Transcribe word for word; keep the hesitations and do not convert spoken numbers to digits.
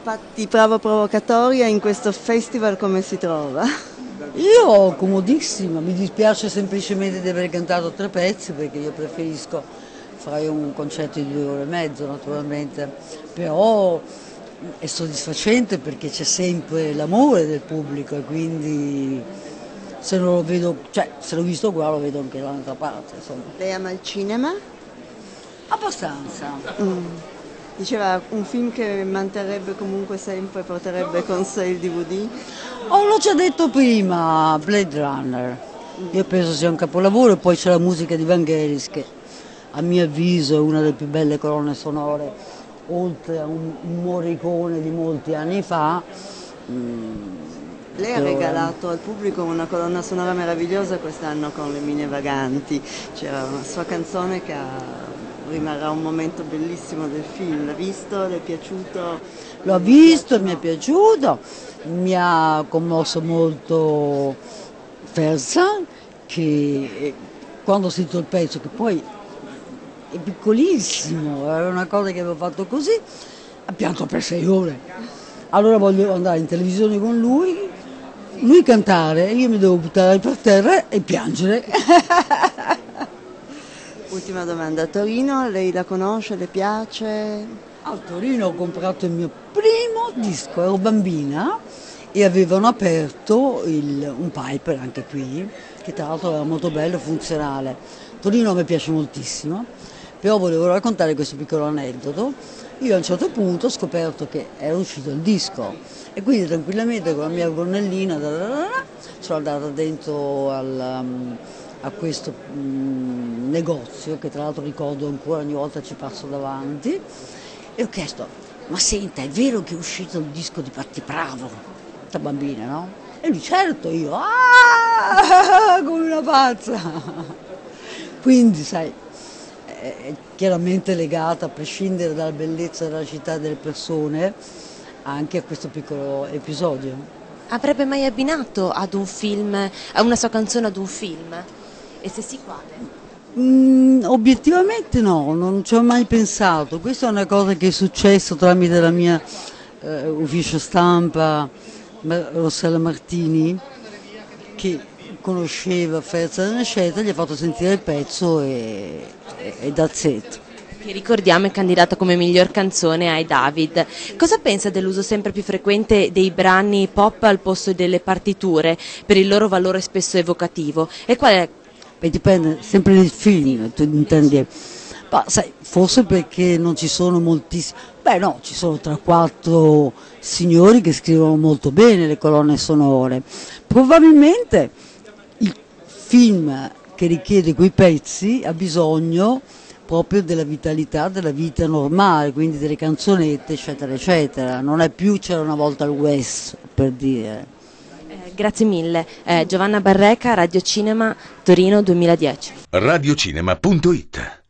Fatti prova provocatoria in questo festival come si trova? Io comodissima, mi dispiace semplicemente di aver cantato tre pezzi perché io preferisco fare un concerto di due ore e mezzo naturalmente, però è soddisfacente perché c'è sempre l'amore del pubblico e quindi se non lo vedo, cioè se l'ho visto qua lo vedo anche dall'altra parte, insomma. Lei ama il cinema? Abbastanza. Mm. Diceva un film che manterrebbe comunque sempre, porterebbe con sé il D V D? Oh, l'ho già detto prima, Blade Runner. Io penso sia un capolavoro e poi c'è la musica di Vangelis che a mio avviso è una delle più belle colonne sonore, oltre a un, un Morricone di molti anni fa. Mm, Lei ha regalato al pubblico una colonna sonora meravigliosa quest'anno con Le Mine Vaganti, c'era una sua canzone che ha rimarrà un momento bellissimo del film. L'ha visto? Le è piaciuto? L'ho visto, mi è piaciuto, mi ha commosso molto Ferzan che quando ho sentito il pezzo, che poi è piccolissimo, era una cosa che avevo fatto così, ha pianto per sei ore. Allora voglio andare in televisione con lui, lui cantare, io mi devo buttare per terra e piangere. Ultima domanda, a Torino lei la conosce, le piace? A Torino ho comprato il mio primo disco, ero bambina e avevano aperto il, un Piper anche qui, che tra l'altro era molto bello e funzionale. Torino mi piace moltissimo, però volevo raccontare questo piccolo aneddoto. Io a un certo punto ho scoperto che era uscito il disco e quindi tranquillamente con la mia gonnellina da da da da, sono andata dentro al... Um, a questo mh, negozio che tra l'altro ricordo ancora, ogni volta ci passo davanti e ho chiesto: ma senta, è vero che è uscito il disco di Patti Bravo? Da bambina, no? E lui: certo. Io ah, come una pazza. Quindi sai, è chiaramente legata, a prescindere dalla bellezza della città e delle persone, anche a questo piccolo episodio. Avrebbe mai abbinato ad un film, a una sua canzone ad un film? E se sì, quale? Mm, obiettivamente no, non ci ho mai pensato. Questa è una cosa che è successa tramite la mia eh, ufficio stampa, Rossella Martini, che conosceva Ferzan eccetera, gli ha fatto sentire il pezzo e, e, e that's it. Che ricordiamo è candidata come miglior canzone ai David. Cosa pensa dell'uso sempre più frequente dei brani pop al posto delle partiture per il loro valore spesso evocativo? E qual è? Beh, dipende sempre dal film, tu intendi. Ma sai, forse perché non ci sono moltissimi. Beh no, ci sono tre quattro signori che scrivono molto bene le colonne sonore. Probabilmente il film che richiede quei pezzi ha bisogno proprio della vitalità della vita normale, quindi delle canzonette, eccetera, eccetera. Non è più C'era una volta il West, per dire. Eh, grazie mille. Eh, Giovanna Barreca, Radio Cinema, Torino duemiladieci. radiocinema punto it